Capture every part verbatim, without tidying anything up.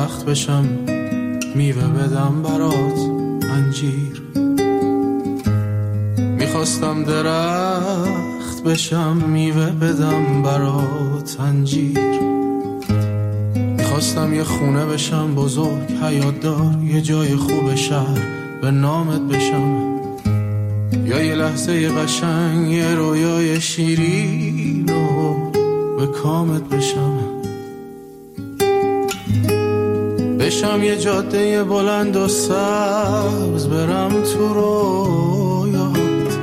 درخت بشم میوه بدم برات انجیر. میخواستم درخت بشم میوه بدم برات انجیر. میخواستم یه خونه بشم بزرگ حیات دار، یه جای خوب شهر به نامت بشم، یا یه لحظه یه قشنگ یه رویای شیرین و به کامت بشم. بشم یه جاده بلند و سبز برم تو رویات،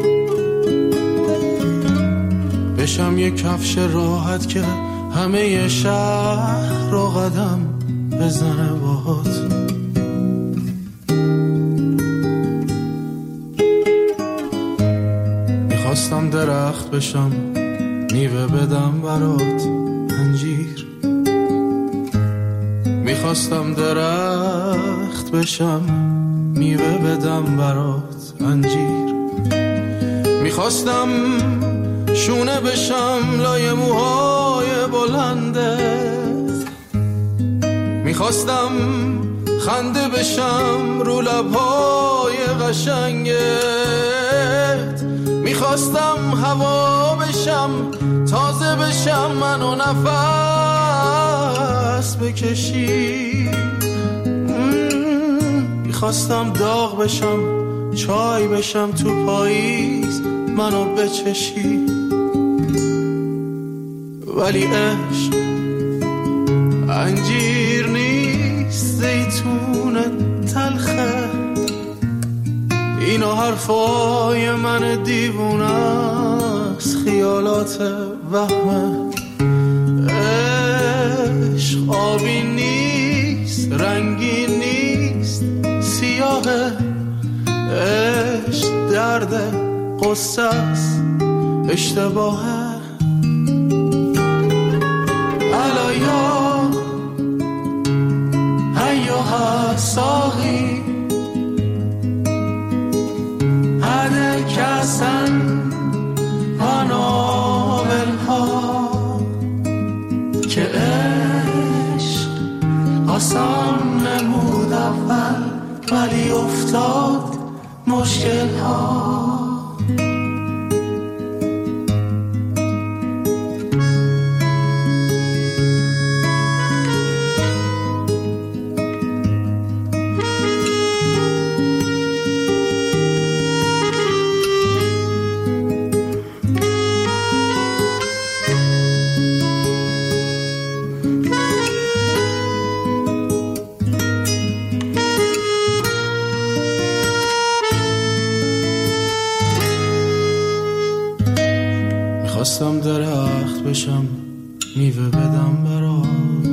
بشم یه کفش راحت که همه شهر رو قدم بزنه باهات. میخواستم درخت بشم میوه بدم برات انجیر. میخواستم درخت بشم میوه بدم برات انجیر. میخواستم شونه بشم لای موهای بلندت، میخواستم خنده بشم رو لبهای قشنگت، میخواستم هوا بشم تازه بشم منو نفس بکشی. میخواستم داغ بشم چای بشم تو پاییز منو بچشی. ولی عشق انجیر نیست زیتون تلخه، اینو حرفای من دیوونه است خیالات وهمه. عشق آبی نیست رنگی نیست سیاهه، عشق درد قصه است اشتباهه. الایا ایوها ساقی هده کسن و ناولها که عشق آسان نمود اول ولی افتاد مشکل ها. میخواستم درخت بشم میوه بدم براش.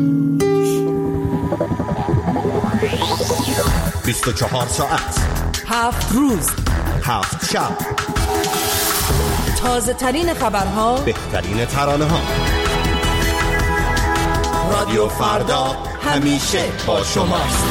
بیست و چهار ساعت، هفت روز، هفت شب، تازه ترین خبرها، بهترین ترانه ها. رادیو فردا همیشه با شماست.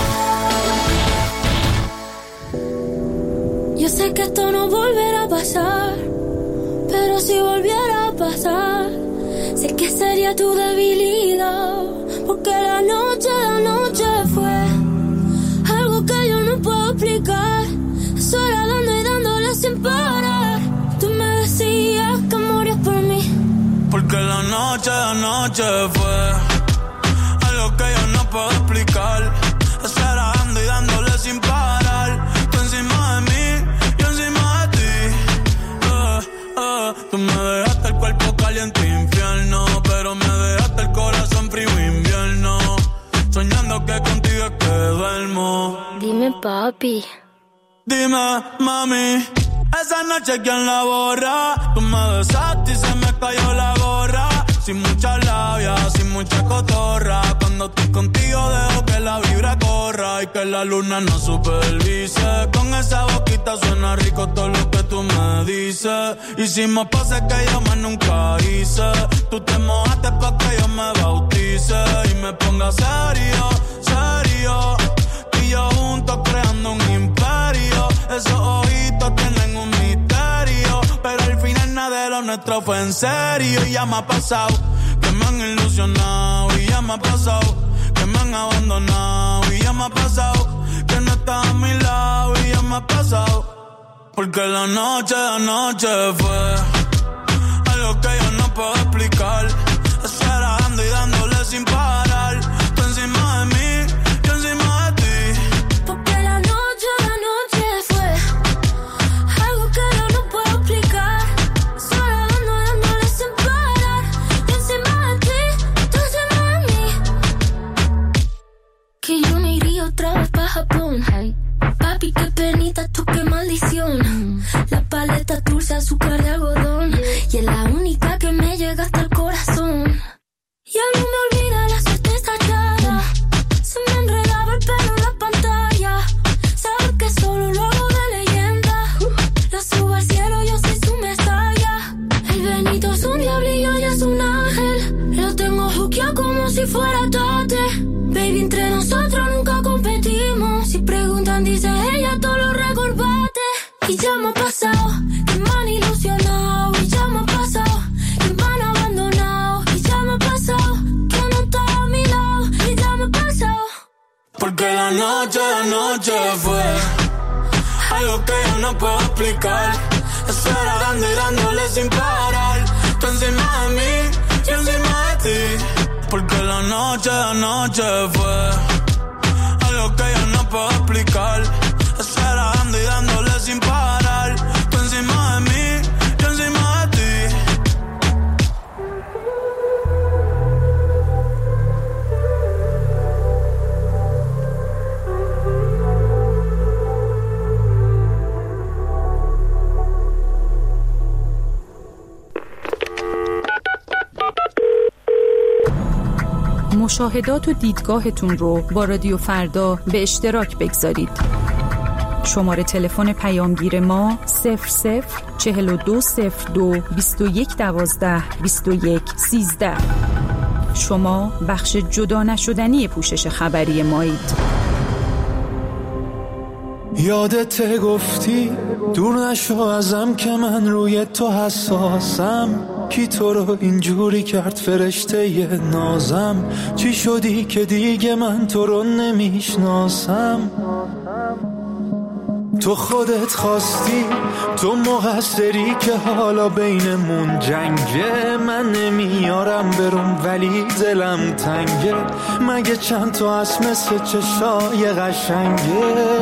Yo sé que esto no volverá a pasar, pero si volviera a pasar, sé que sería tu debilidad, porque la noche, la noche fue algo que yo no puedo explicar, sola dando y dándole sin parar. Tú me decías que morías por mí, porque la noche, la noche fue algo que yo no puedo explicar, sola dando y dándole sin parar. Tú encima de mí, yo encima de ti. Uh, uh, tú me dejaste el cuerpo caliente infierno, pero me dejaste el corazón frío invierno, soñando que contigo es que duermo. Dime papi, dime mami, esa noche quién la borra. Tú me besaste y se me cayó la gorra, sin mucha labia, sin mucha cotorra. Cuando estoy contigo dejo que la vibra corra y que la luna no supervise. Con esa boquita suena rico todo lo que tú me dices. Hicimos pases que yo más nunca hice. Tú te mojaste pa' que yo me bautice y me ponga serio, serio. Y yo juntos creando un imperio. Esos ojitos tienen un misterio, pero al final nada de lo nuestro fue en serio. Y ya me ha pasado que me han ilusionado, y ya me ha pasado que me han abandonado y ya me ha pasado que no estás a mi lado y ya me ha pasado. Porque la noche, la noche fue algo que yo no puedo explicar. Esperando y dándole sin parar. Tú encima de mí, yo encima de ti. Porque la noche, la noche fue algo que yo no puedo explicar. Esperando y dándole sin parar. Yo encima de ti, tú encima de mí. Que yo me iría otra vez pa' Japón. Hey. Papi, qué penita, tú qué maldición. La paleta dulce, azúcar de algodón. Y es la única que me llega hasta el corazón. Ya no me olvida la suerte estallada. Se me enredaba el pelo en la pantalla. Sabes que solo lo hago de leyenda. La subo al cielo, yo soy su mesaya. El Benito es un diablillo y es un ángel. Lo tengo juqueado como si fuera tate. Baby, entre nosotros nunca competimos. Si preguntan, dice ella, todo lo recordate. Y ya me ha pasado, que me han ilusionado. Y ya me ha pasado, que me han abandonado. Y ya me ha pasado, que no está a mi lado. Y ya me ha pasado. Porque la noche, la noche fue algo que yo no puedo explicar. Esperando y dándole sin parar. Tú encima de mí, yo encima de ti. Porque la noche, la noche fue algo que yo no puedo explicar. Esperando y dándole sin parar. Tú encima de mí, yo encima de ti. مشاهدات و دیدگاهتون رو با رادیو فردا به اشتراک بگذارید. شماره تلفن پیامگیر ما صفر صفر چهل و دو صفر دو بیست و یک دوازده بیست و یک سیزده. شما بخش جدا نشدنی پوشش خبری مایید. یادت گفتی دور نشو ازم که من روی تو حساسم. کی تو رو اینجوری کرد فرشته ی نازم؟ چی شدی که دیگه من تو رو نمیشناسم؟ تو خودت خواستی، تو مقصری که حالا بینمون جنگه. من نمیارم برم ولی دلم تنگه. مگه چند تا هست مثل چشای قشنگه؟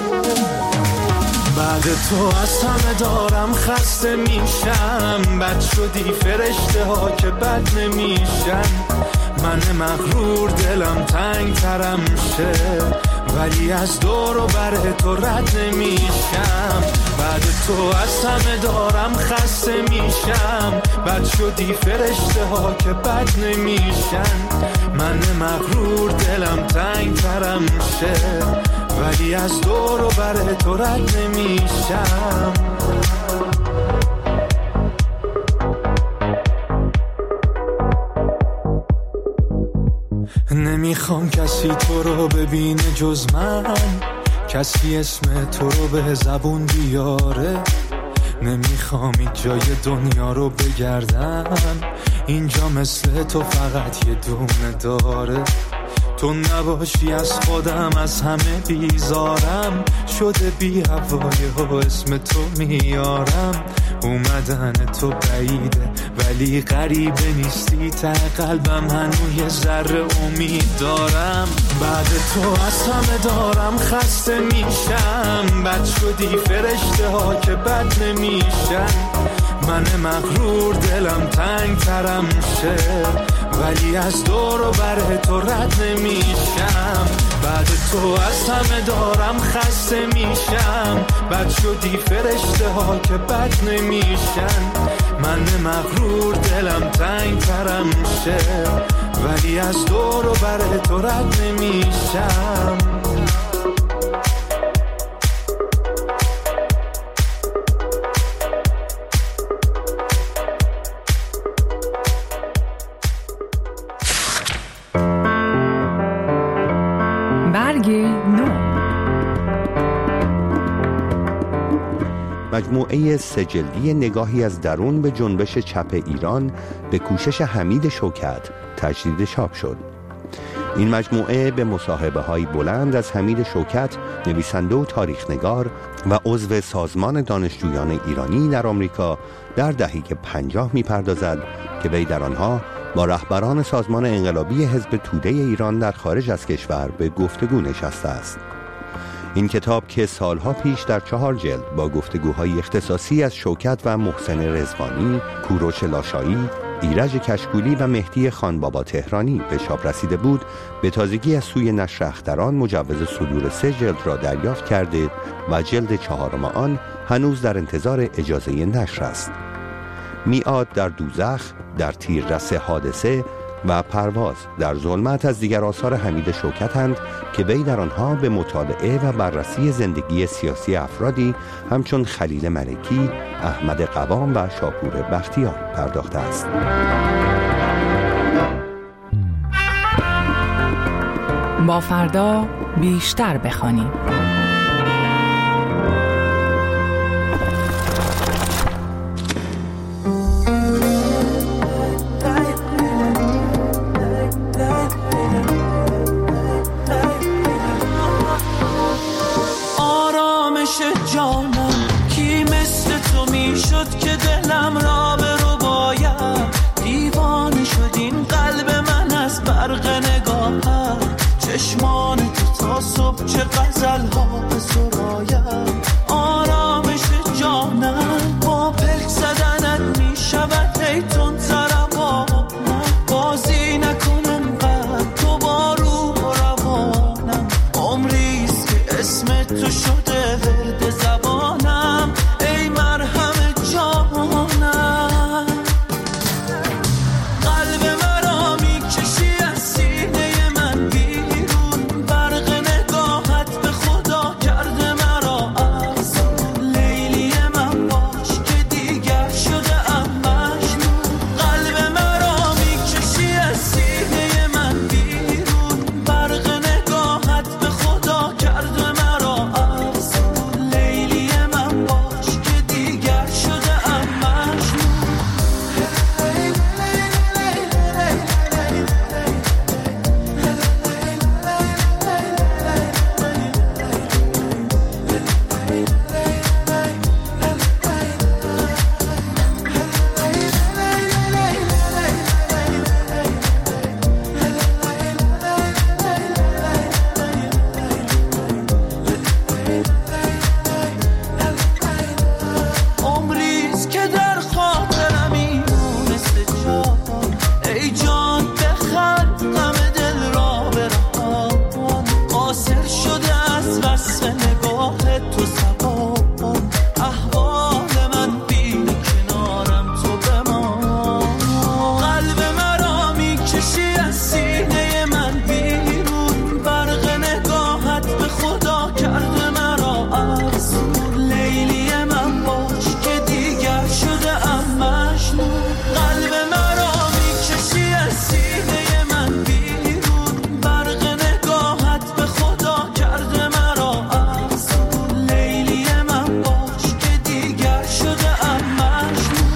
بعد تو از همه دارم خسته میشم. بد شدی فرشته ها که بد نمیشن. من مغرور دلم تنگ ترم شه ولی از دور و بر تو رد نمیشم. بعد تو از همه دارم خسته میشم. بد شدی فرشته ها که بد نمیشن. من مغرور دلم تنگ ترم شه ولی از دور و بر تو رد نمیشم. نمیخوام کسی تو رو ببینه جز من. کسی اسم تو رو به زبون بیاره. نمیخوام این جای دنیا رو بگردم. اینجا مثل تو فقط یه دونه داره. تو نباشی از خودم از همه بیزارم. شده بی هوای و اسم تو میارم. اومدن تو بعیده ولی غریبه نیستی. ته قلبم هنوز یه ذره امید دارم. بعد تو از همه دارم خسته میشم. بد شدی فرشته ها که بد نمیشن. من مغرور دلم تنگ ترم شه ولی از دور و بر تو رد نمیشم. بعد تو از همه دارم خسته میشم. بد شدی فرشته ها که بد نمیشن. من مغرور دلم تنگ ترم شه ولی از دور و بر تو رد نمیشم. مجموعه سه‌جلدی نگاهی از درون به جنبش چپ ایران به کوشش حمید شوکت تجدید چاپ شد. این مجموعه به مصاحبه‌های بلند از حمید شوکت، نویسنده و تاریخ‌نگار و عضو سازمان دانشجویان ایرانی در آمریکا در دهه پنجاه می‌پردازد که وی در آنها با رهبران سازمان انقلابی حزب توده ایران در خارج از کشور به گفتگو نشسته است. این کتاب که سالها پیش در چهار جلد با گفتگوهای اختصاصی از شوکت و محسن رضوانی، کوروش لاشایی، ایرج کشکولی و مهدی خانبابا تهرانی به چاپ رسیده بود، به تازگی از سوی نشر اختران مجوز صدور سه جلد را دریافت کرده و جلد چهارم آن هنوز در انتظار اجازه نشر است. میعاد در دوزخ، در تیررس حادثه و پرواز در ظلمت از دیگر آثار حمید شوکت‌اند که وی در آنها به مطالعه و بررسی زندگی سیاسی افرادی همچون خلیل ملکی، احمد قوام و شاپور بختیار پرداخته است. با فردا بیشتر بخوانیم. جانم کی مثل تو میشد که دلم را به رو باید، دیوانه شد این قلب من از برق نگاهت، چشمان تو تا صبح چه غزل ها به سراید، آرامش جانم با پلک زدنت میشود ای تون تربانم، بازی نکنم قد تو با روح و روانم، عمریست که اسم تو شده ورد زبانم، ای مرهم جانم، قلب مرا میکشی از سینه من بیرون، برق نگاهت به خدا کرده مرا از لیلی من باش که دیگر شده ام مجنون، قلب مرا میکشی از سینه من بیرون، برق نگاهت به خدا کرده مرا از لیلی من باش که دیگر شده ام مجنون. عمریست که در خاطرمی مثل جان، ای جان بخند غم دل را برهان، قاصر شده از وصف نگاه تو زبان، احوال من بین کنارم تو بمان، قلب مرا میکشی از سینه من بیرون، برق نگاهت به خدا کرده مرا از لیلی من باش که دیگر شده ام مجنون، قلب مرا میکشی از سینه من بیرون، برق نگاهت به خدا کرده مرا از لیلی من باش که دیگر شده ام مجنون.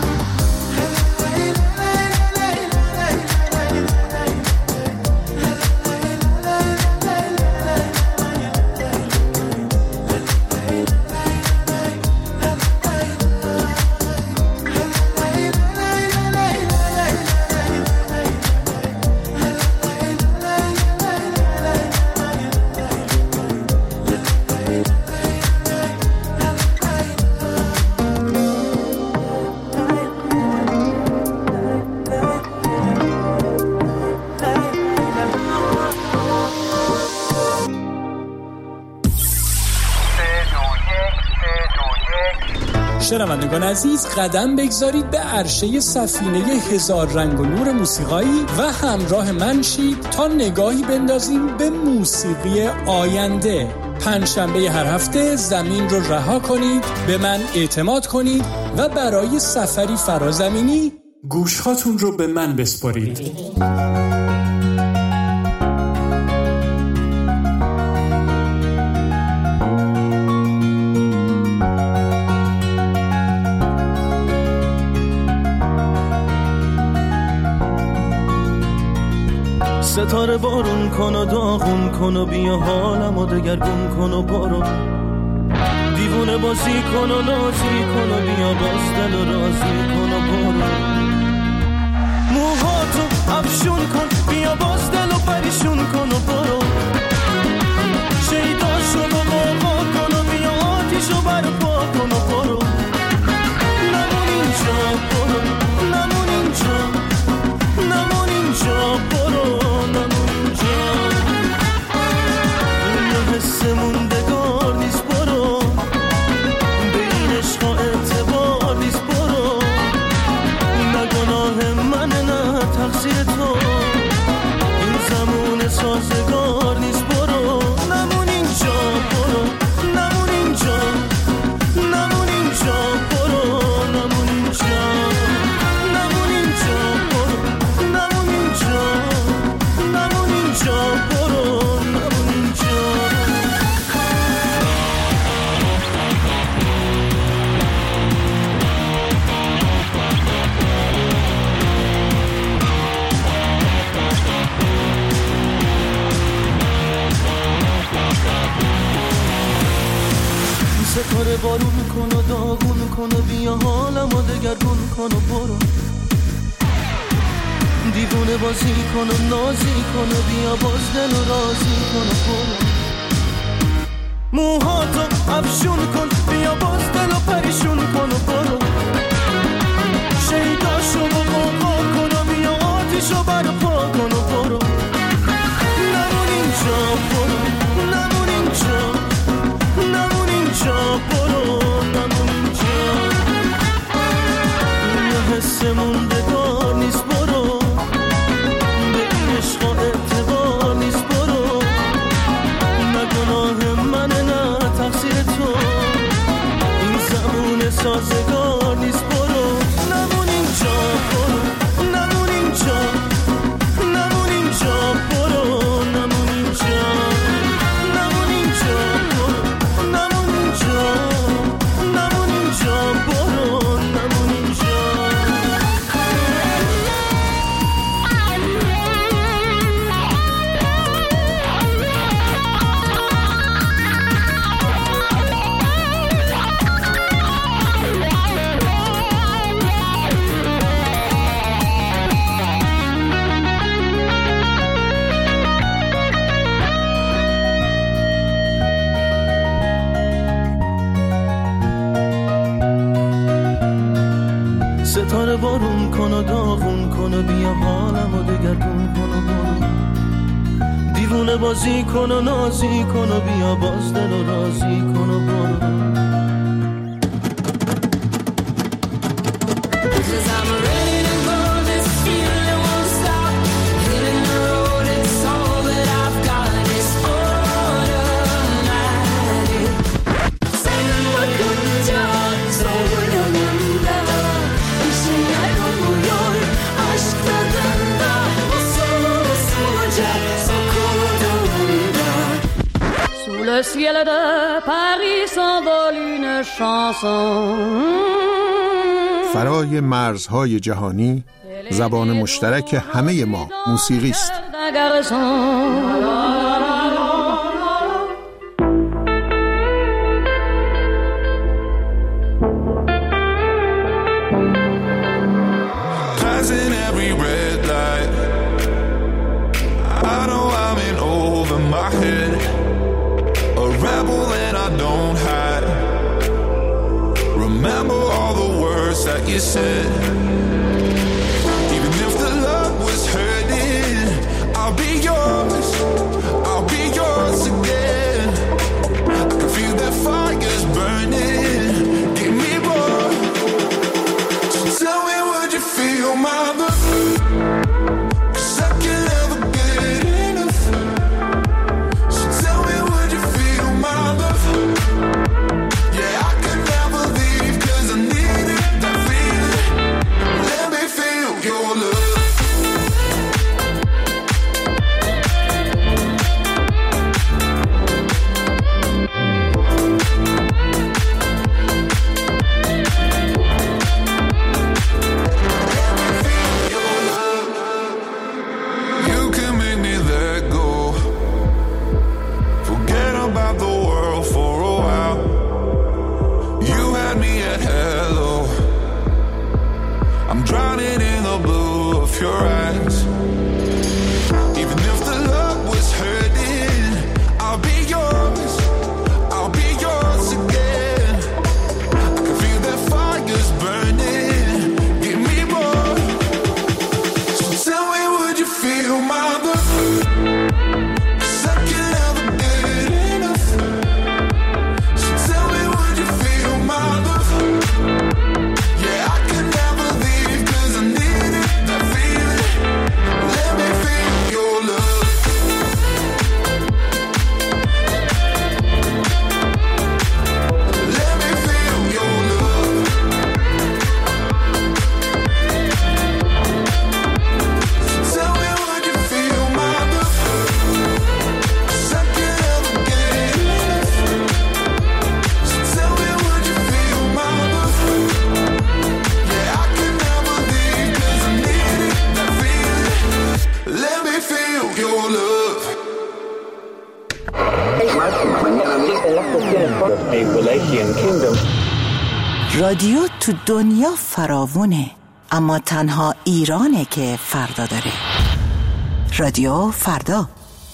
شنوندگان عزیز، قدم بگذارید به عرشه سفینه هزار رنگ و نور موسیقایی و همراه من شید تا نگاهی بندازیم به موسیقی آینده. پنجشنبه هر هفته زمین رو رها کنید، به من اعتماد کنید و برای سفری فرازمینی گوشهاتون رو به من بسپارید. ستاره بارون کن و داغون کن و بیا حالمو دگرگون کن و برو دیوونه بازی کن و نازی کن و بیا باز دل و رازی کن و برو موهاتو افشون کن بیا باز دل و پریشون کن و برو شیداشو با قوقا کن و بیا آتیشو برپا کن و برو نمون اینجا برو نمون اینجا نمون اینجا برو نمون اینجا یه حس موندگار نیست برو به این عشقا اعتبار نیست برو نه گناه منه نه تقصیر تو این زمان سازگار نیست برو نمون اینجا برو نمون اینجا نمون اینجا برو نمون اینجا نمون اینجا برو نمون اینجا نمون اینجا برو نمون اینجا ستاره بارون کن و داغون کن و بیا حالمو دگرگون کن و برو دیوونه بازی کن و نازی کن و بیا باز دل و رازی کن و برو موهاتو افشون کن بیا باز دل و پریشون کن و برو شیداشو با قوقا کن و بیا آتیشو برپا کن و برو نمون اینجا برو نمون اینجا نمون اینجا برو نمون اینجا یه حس موندگار نیست برو به این عشقا اعتبار نیست برو نه گناه منه نه تقصیر تو این زمان سازگار نیست برو نمون اینجا برو نمون اینجا نمون اینجا برو نمون اینجا نمون اینجا برو نمون اینجا نمون اینجا برو نمون اینجا ستاره بارون کن و داغون کن و بیا حالمو دگرگون کن و برو دیوونه بازی کن و نازی کن و بیا باز دل و رازی کن و برو Le ciel de Paris s'envole une chanson. فرای مرزهای جهانی زبان مشترک همه ما موسیقی است. Passing every red light, I know I'm in over my head. A rebel and I don't hide. Remember all the words that you said. Even if the love was hurting, I'll be yours. I'll be yours again. I can feel that fire's burning. Give me more. So tell me, would you feel my love? 'Cause I can never get enough. So tell me, would you feel my love? Yeah, I can never leave 'cause I need it, that feeling. Let me feel your love. drowning in the blue of your eyes. Even if the love was hurting, I'll be yours, I'll be yours again. I can feel that fire's burning, give me more. So tell me, would you feel my love? 'Cause I can never get enough. So tell me, would you feel my love? Yeah, I can never leave 'cause I need it, that feeling. Let me feel your love. Let me feel your love. So tell me, would you feel my love? 'Cause I can never get enough. So tell me, would you feel my love? Yeah, I can never leave 'cause I need it, that feeling. Let me feel your love. رادیو تو دنیا فراوونه، اما تنها ایرانه که فردا داره. رادیو فردا.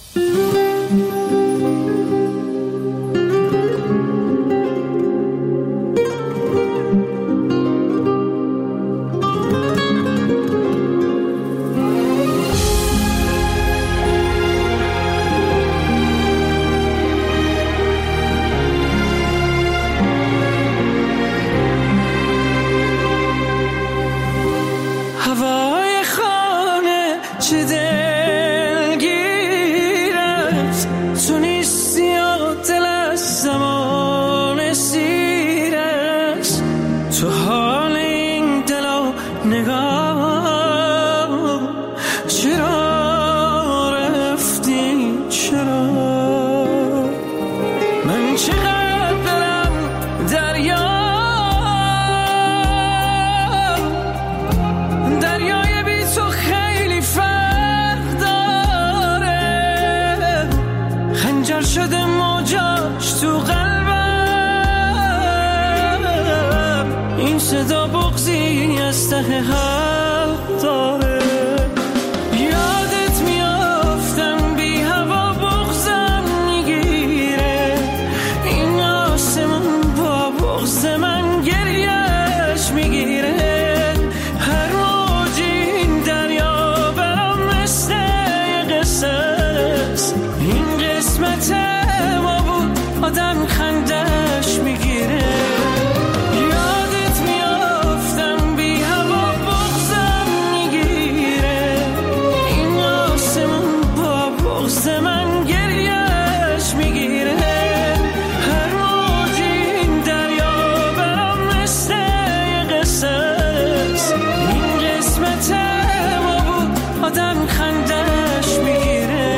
هوای خانه چه دلگیر است، تو نیستی و دل از زمان سیر است. تو حال این دل و نگاه چرا رفتی، چرا من چقدر دلم دریا دریای بی تو خیلی فرق داره، خنجر شده موجاش تو قلبم، این صدا بغضی از ته حلق داره. یادت میافتم بی هوا بغضم میگیره، این آسمون با بغض من گریهش میگیره. هر موجی این دریا برام مثل یه قصه است، این قسمت ما بود آدم خندش میگیره. یادت میافتم بی هوا بغضم میگیره، این آسمون با بغض من گریهش میگیره. هر موجی این دریا برام مثل یه قصه است، این قسمت ما بود آدم خندش میگیره.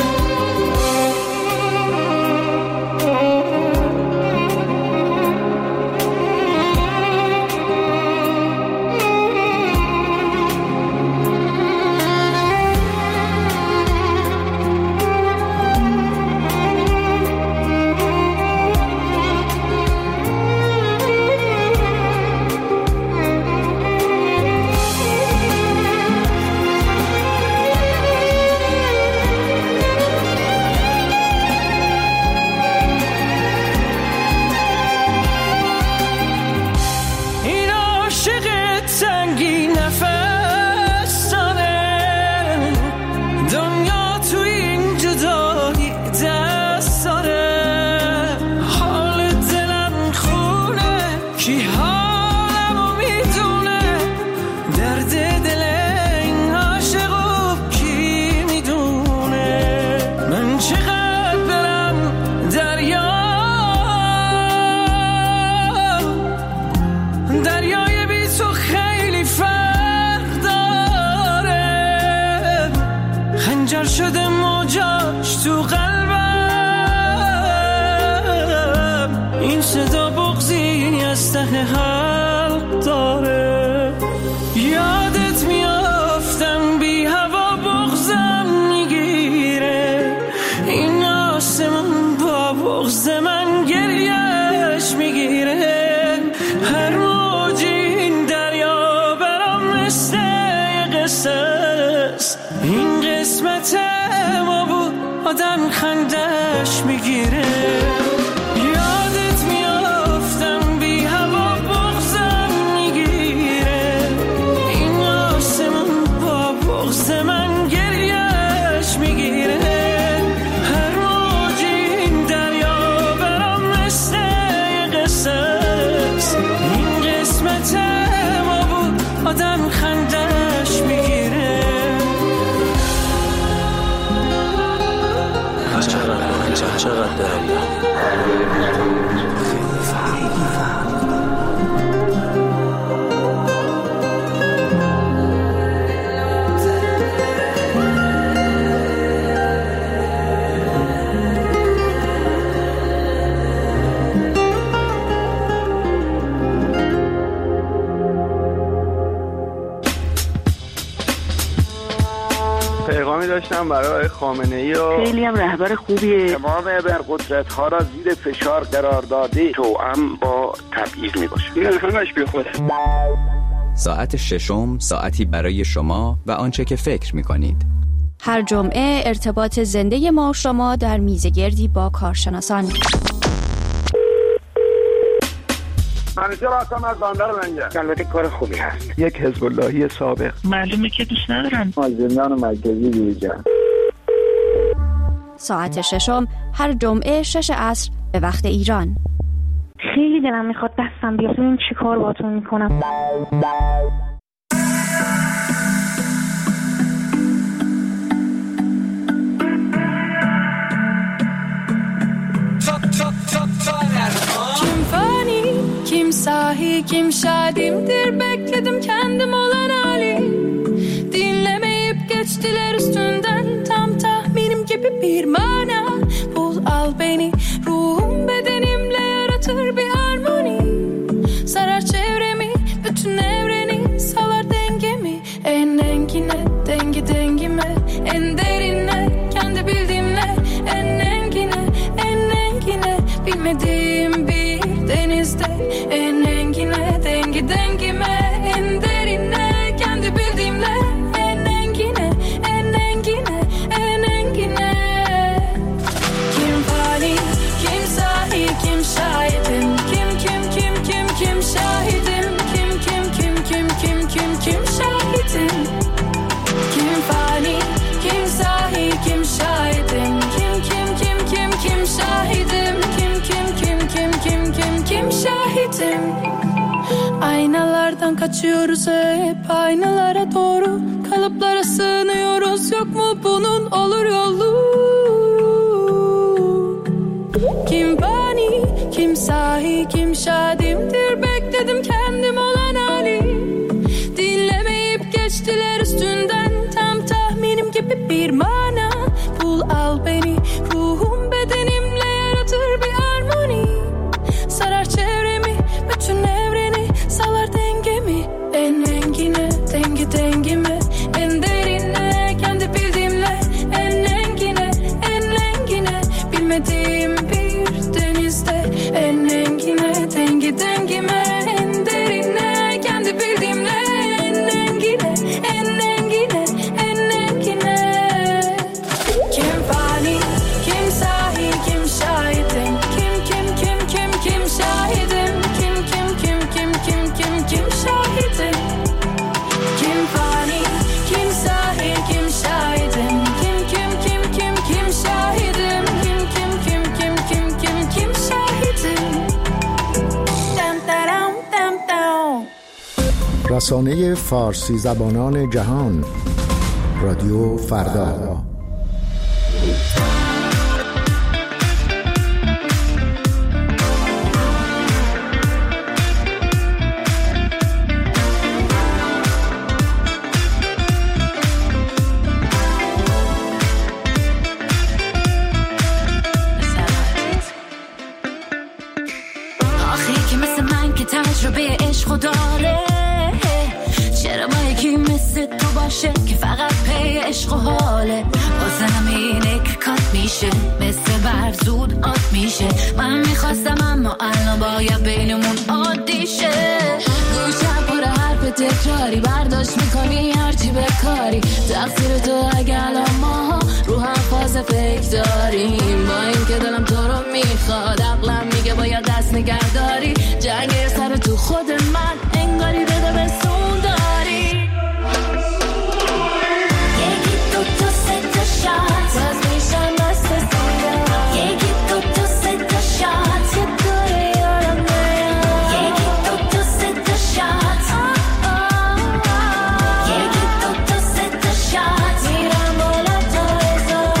این عاشق تنگی نفس داره، دنیا تو این جدایی دست داره. حال دلم خونه، کی حالمو میدونه، درد دل این عاشقو کی میدونه. من چقدر برم دریا دریای بی تو خیلی فرق داره، خنجر شده موجاش تو قلبم، این صدا بغضی از ته حلق داره. یادت میافتم بی هوا بغضم میگیره، این آسمون با بغض من گریهش میگیره. هر موجی این دریا برام آدم خندش میگیره. یادت میافتم بی هوا بغزم میگیره. این آسمون با بغز من گریش میگیره. هر موجی این دریا برام مثل قصه است. این قسمت ما بود آدم خندش میگیره. چقدر چقدر دارم پیغامی داشتم برای خامنه‌ای و خیلی هم رهبر خوبیه. تمام ابرقدرت‌ها را زیر فشار قرار داده توأم با تبعیض میباشه. این همش بیخوده. ساعت ششم ساعتی برای شما و آنچه که فکر میکنید. هر جمعه ارتباط زنده ما شما در میزگردی با کارشناسان. همیشه راستم از باندار منجه. البته کار خوبی هست. یک حزب اللهی سابق. معلومه که دوست ندارن. از زندان مرکزی بیرون. ساعت ششم هر جمعه شش عصر به وقت ایران. خیلی دلم میخواد دستم بیاد ببین چی کار باهاتون میکنم. Kim fani, kim sahi, kim şadimdir bekledim kendim olan hali. Dinlemeyip geçtiler üstünden tam tahminim gibi bir mana. Bul al beni, ruhum bedenimle yaratır bir harmoni. Sarar çevremi, bütün evreni salar dengemi. En engine, dengi dengime, en derine, kendi bildiğimle. En engine, en engine, bilmediğim bir denizde. En engine, dengi dengime, en derine, kendi bildiğimle. En engine, en engine, en engine. Kim fani, kim sahi, kim şahidim. Kim, kim, kim, kim, kim şahidim. Kim, kim, kim, kim, kim, kim, kim şahidim. Kim fani, kim sahi, kim şahidim. Kim, kim, kim, kim, kim şahidim. Kim, kim, kim, kim, kim, kim, kim şahidim. Aynalardan kaçıyoruz hep aynalara doğru. Kalıplara sığınıyoruz yok mu bunun olur yolu. Kim fani, kim sahi, kim şadimdir bekledim kendim olan hali. Dinlemeyip geçtiler üstünden tam tahminim gibi bir mana. Bul al beni, ruhum bedenimle yaratır bir harmoni. Sarar çevremi, bütün evreni salar dengemi. En engine, dengi dengime, en derine, kendi bildiğimle. En engine, en engine, bilmediğim bir denizde. En engine, dengi dengime, en derine, kendi bildiğimle. En engine, en engine, en engine. Kim fani, kim sahi, kim şahidim. Kim, kim, kim, kim, kim şahidim. Kim, kim, kim, kim, kim, kim, kim şahidim. Kim fani, kim sahi, kim şahidim. Kim, kim, kim, kim, kim şahidim. Kim, kim, kim, kim, kim, kim, kim şahidim. Dam dam dam dam. رسانه فارسی زبانان جهان رادیو فردا. آخی که مثل من که تجربه عشق داره، چرا با یکی مثل تو باشه که فقط پی عشق و حاله. واسه همینه که کات میشه مثل برف زود آب میشه. من میخواستم اما الان باید بینمون عادی شه. گوشم پر حرف تکراری برداشت میکنی هرچی بکاری. تقصیر تو اگه الان ماها رو هم فاز فکر داریم، با این که دلم تو رو میخواد، عقلم میگه باید دست نگهداری. جنگ سر تو خود من انگاری بده به سون داری. یکی دو تا سه تا شات باز میشم مست سیاه. یکی دو تا سه تا شات یه دوره یادم میاد. یکی دو تا سه تا شات یکی دو تا سه تا شات میرم بالا تا هزار.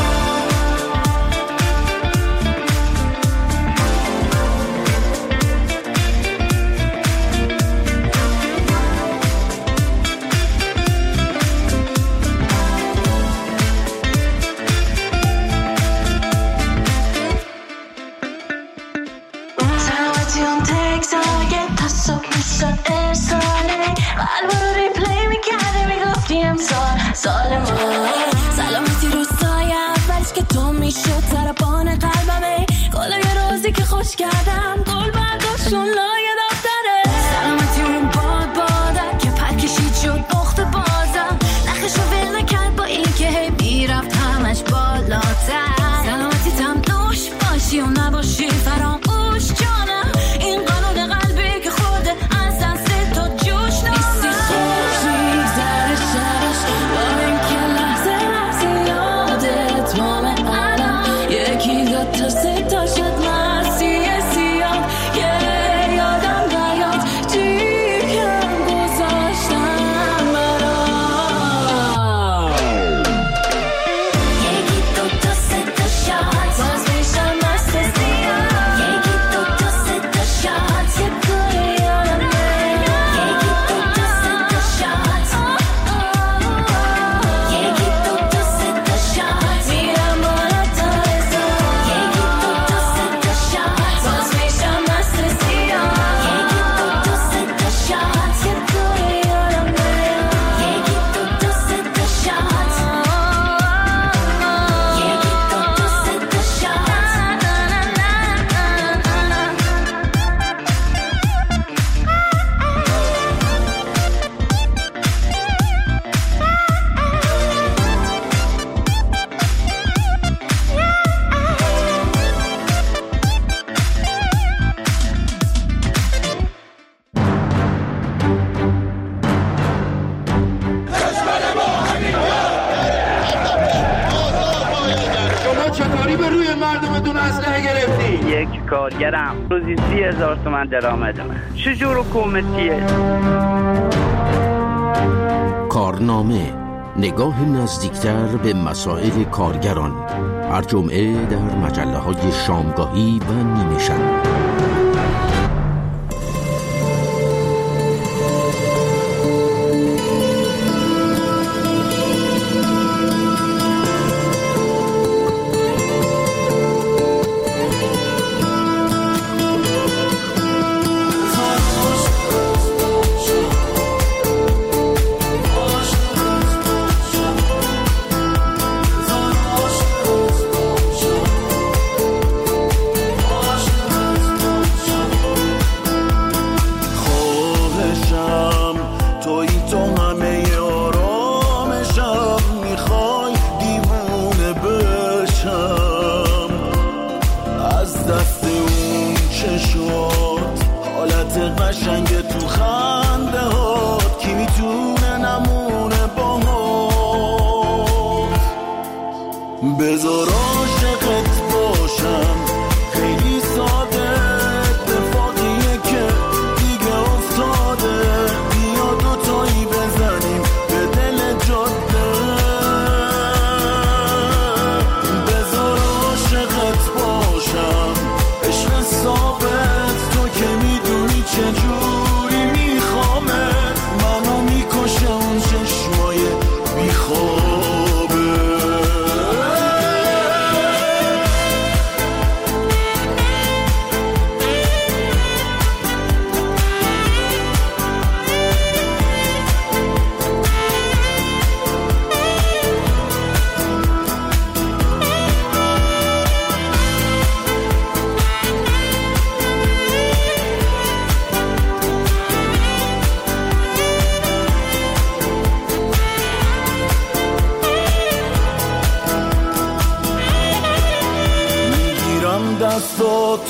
سلامتی اون تکس آگه تا صبح میشد ارساله. قلب رو ریپلی میکرده میگفتی امسال سال ما. سلامتی رو سایه اولش که تو میشد سرپان قلبمه. گله یه روزی که خوش کردم گل برداشتون لایه دفتره. سلامتی اون باد بادم که پر کشید شد بخت بازم. نخش رو ول نکرد با این که هی میرفت همش بالاتر. سلامتی تم دوش باشی و نباشی فراموش جانم. این قانون قلبی که خورده از دست تو جوش نیستی. خوش میگذره شبش با این که لحظه لحظه یادت مامه الان. یکی دو تا سه تا شد مسیح سیاه. یه یادم نیاد تیکم گذاشتم برام. یکی دو تا سه تا شات باز میشم مست سیاه. یکی دو تا سه تا شات یه دوره یادم میاد. یکی دو تا سه تا شات یکی دو تا سه تا شات میرم بالا تا هزار. یکی دو تا سه تا شات باز میشم مست سیاه. یکی دو تا سه تا شات یه دوره یادم میاد. یکی دو تا سه تا شات یکی دو تا سه تا شات. شما چطوری به روی مردمتون اسلحه گرفتی؟ یک کارگرم روزی سی هزار تومن درآمدمه. چجور حکومتیه؟ کارنامه، نگاه نزدیکتر به مسائل کارگران، هر جمعه در مجله های شامگاهی و نیمه شب.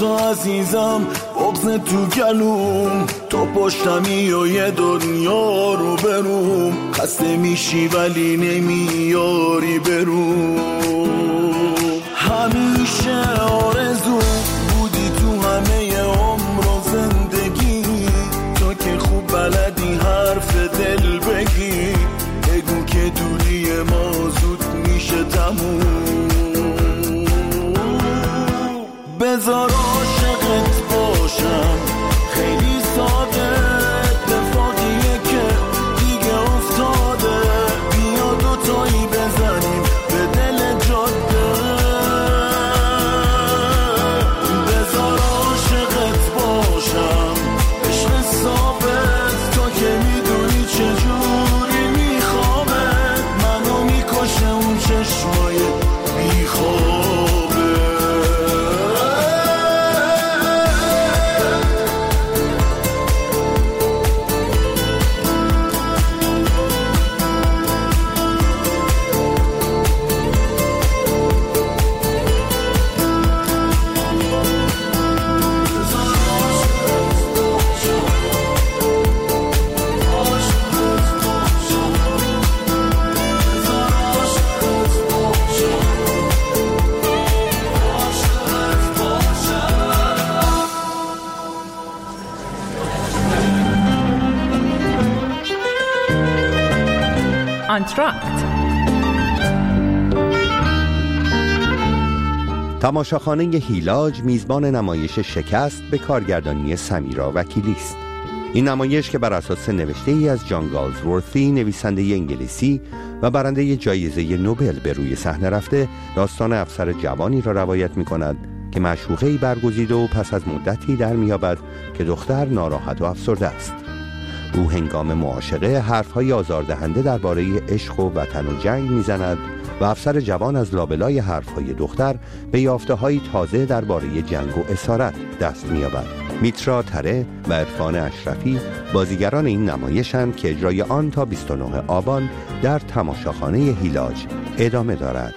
تو عزیزم بغض تو گلوم، تو پشتمی و یه دنیا رو بروم، خسته میشی ولی نمیاری بروم. همیشه آرزو بودی تو همه عمر و زندگی، تو که خوب بلدی حرف دل بگی، بگو که دوری ما زود میشه تموم. بذار عاشقت باشم خیلی ساده، اتفاقیه که دیگه افتاده، بیا دوتایی بزنیم به دل جاده. بذار عاشقت باشم عشق ثابت، تو که میدونی چجوری میخوابه، منو میکشه اون چشمای بیخوابه. آنتراکت. تماشاخانه هیلاج میزبان نمایش شکست به کارگردانی سمیرا وکیلی است. این نمایش که بر اساس نوشته ای از جان گالزورثی، نویسنده انگلیسی و برنده جایزه نوبل به روی صحنه رفته، داستان افسر جوانی را روایت می کند که معشوقه‌ای برگزیده و پس از مدتی در می‌یابد که دختر ناراحت و افسرده است. او هنگام معاشقه حرف‌های آزاردهنده درباره عشق و وطن و جنگ می‌زند و افسر جوان از لابلای حرف‌های دختر به یافته‌های تازه درباره جنگ و اسارت دست می‌یابد. میترا تره و عرفان اشرفی بازیگران این نمایش‌اند که اجرای آن تا بیست و نه آبان در تماشاخانه هیلاج ادامه دارد.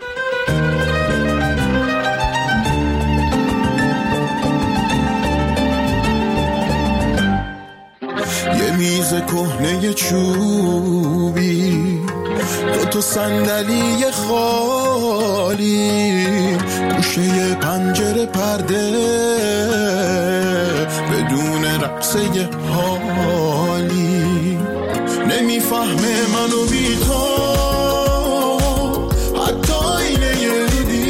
یه میز کهنه چوبی، دو تا صندلی خالی، گوشه پنجره پرده بدون رقصه حالی، نمیفهمه منو بی تو، حتی اینه یه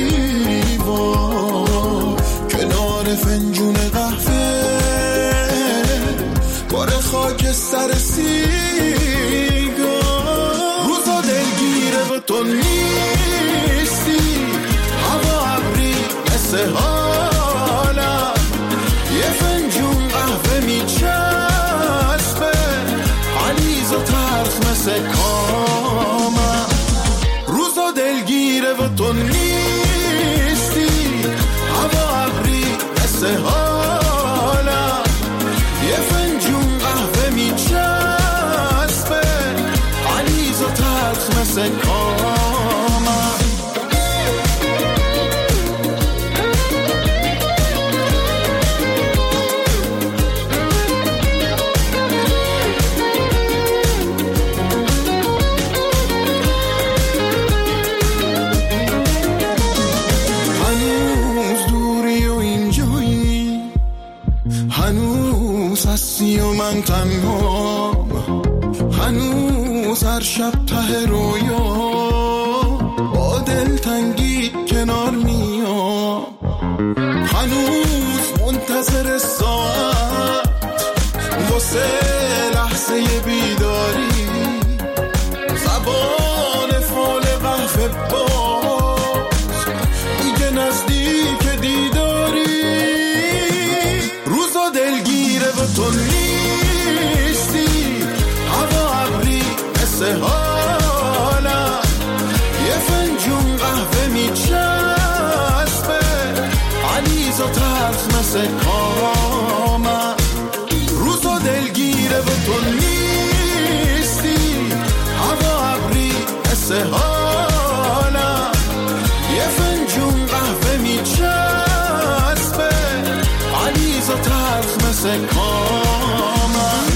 دیوار کنار فنجون قهوه، باره خاک سر سیگار، روزا دلگیره و تو نیستی، هوا ابری مثل حالم، یه فنجون قهوه میچسبه، علیز و تلخ مثل کامم، روزا دلگیره و تو نیستی، هوا ابری مثل حالم، یه فنجون قهوه میچسبه، علیز و تلخ مثل کامم. و من تنها، هنوز هر شب ته رویا با دلتنگی کنار میام، هنوز منتظر ساعت واسه لحظه بیداری، زبان فال قهوه باز دیگه نزدیک دیداری، روزا دلگیره و تو نیستی، هوا ابری مثل حالم، یه فنجون قهوه میچسبه، علیز و تلخ مثل کامم، روزا دلگیره و تو نیستی، هوا ابری مثل حالم، یه فنجون قهوه میچسبه، واسه کامم.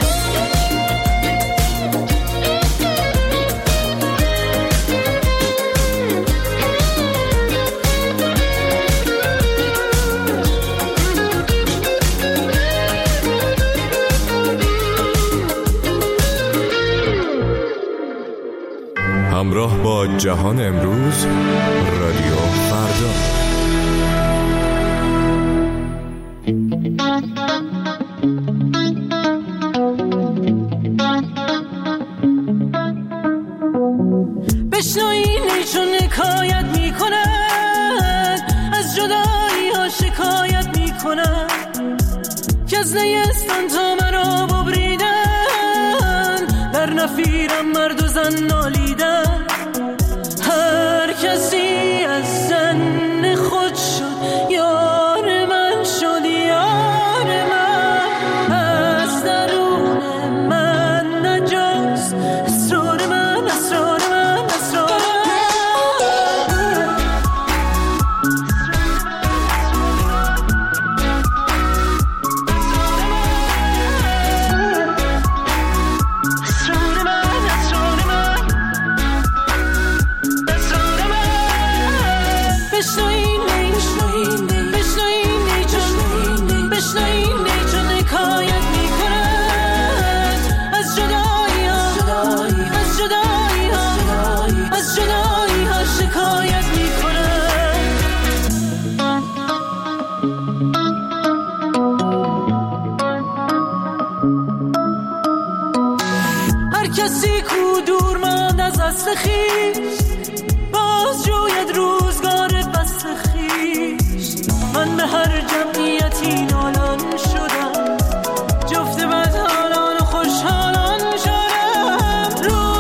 همراه با جهان امروز، رادیو فردا. بشنوینی چون حکایت میکنن، از جدایی ها شکایت میکنن، که از نیستان تا مرا ببریدن، در نفیرم مرد و زن نالیدن. هر کسی از زن خود شد یار من، شد یار من، از درون من نجاست اسرار من، اسرار من، اسرار کسی کو دور ماند از اصل خویش، باز جوید روزگار بسته خویش. من به هر جمعیتی نالان شدم، جفت بدحالان و خوشحالان شدم.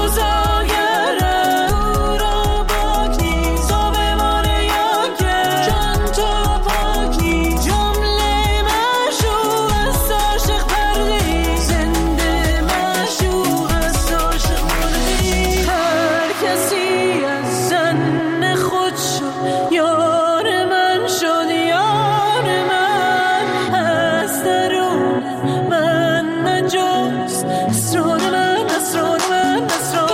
روزاگرم او را باک نیست، آبمان یاکه جان تو پاک نیست. جمله مشوق است عاشق پردی، زنده مشوق است عاشق پردی. هر کسی از زن خود شد یار من، شد یار من، از درون من نجاست اسرار من، اسرار من، اسرار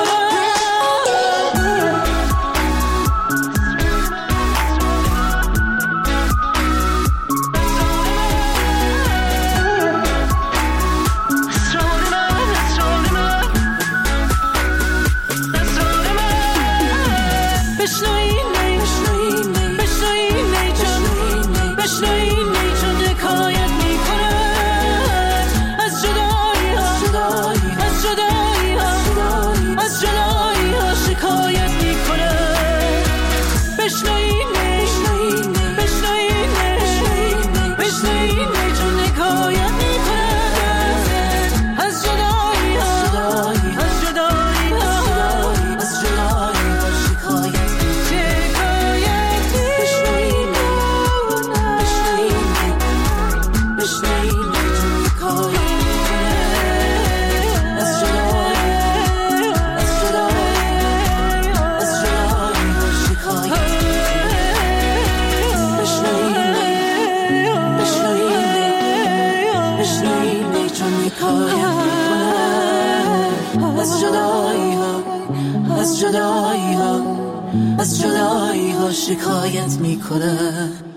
از جدایی ها شکایت میکنه.